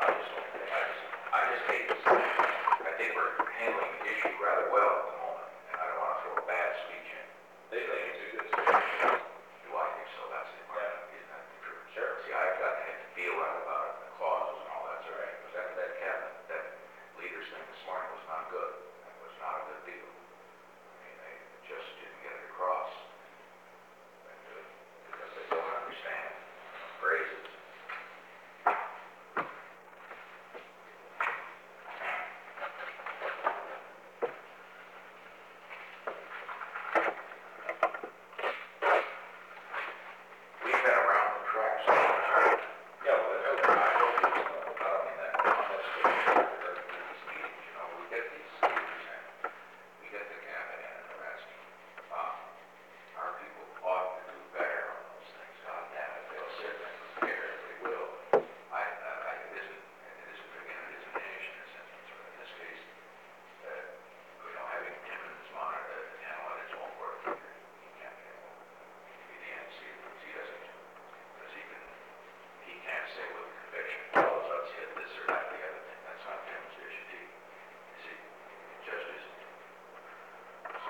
I just hate this thing. I think we're handling the issue rather well at the moment, and I don't want to throw a bad speech in. They think it's a good solution. Do I think so? That's the part. Isn't that the truth? Sure. See, I've got to feel out about it, the clauses and all that sort of thing. Because that cabinet, that leaders thing this morning was not good. That was not a good deal. I mean, they just didn't get it across. Because they don't understand phrases. We've been around the tracks so much. Yeah, well, I don't mean that honestly. These meetings, you know, we get these leaders in, we get the cabinet in and the rest. Our people ought to do better on those things. God damn it, they'll sit and prepare, they will. It isn't again, it isn't ammunition in a sense, but in this case, you know, having Timmons monitor and handle it, it won't work either. He can't handle it. He can't see it, he doesn't, because he can't say with conviction, well, let's hit this or that, the other thing. That's not Timmons' issue. You see, it just isn't. So,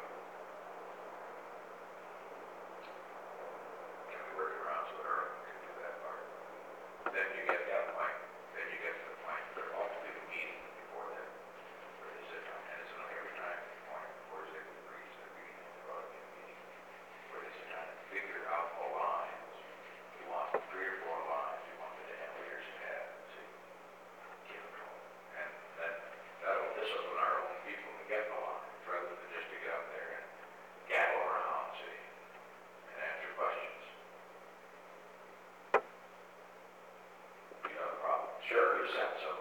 can we work around so Earl can do that part? Then you get to the point, there ought to be a meeting before that, where they sit down, and it's not every time, point before they agrees that we need to run a meeting, where they sit down and figure out the lines. You want 3 or 4 lines, you want the damn leaders to have, see, give it to them. And then that'll discipline our own people to get the lines, rather than just to get up there and gabble around, see, and answer questions. You know the problem. Sure, you sent some